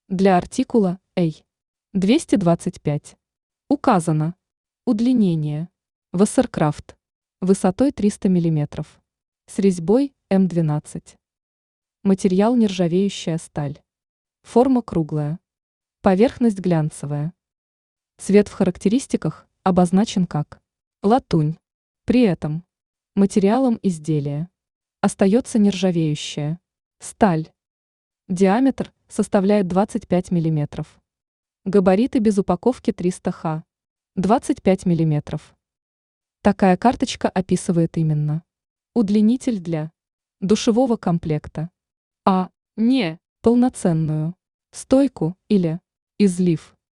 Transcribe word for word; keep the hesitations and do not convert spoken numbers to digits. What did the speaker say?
Для артикула A двести двадцать пять указано удлинение Вассеркрафт высотой триста миллиметров с резьбой эм двенадцать. Материал нержавеющая сталь. Форма круглая. Поверхность глянцевая. Цвет в характеристиках обозначен как латунь. При этом материалом изделия остается нержавеющая сталь. Диаметр составляет двадцать пять миллиметров. Габариты без упаковки триста ха. двадцать пять миллиметров. Такая карточка описывает именно удлинитель для душевого комплекта, а не полноценную стойку или излив.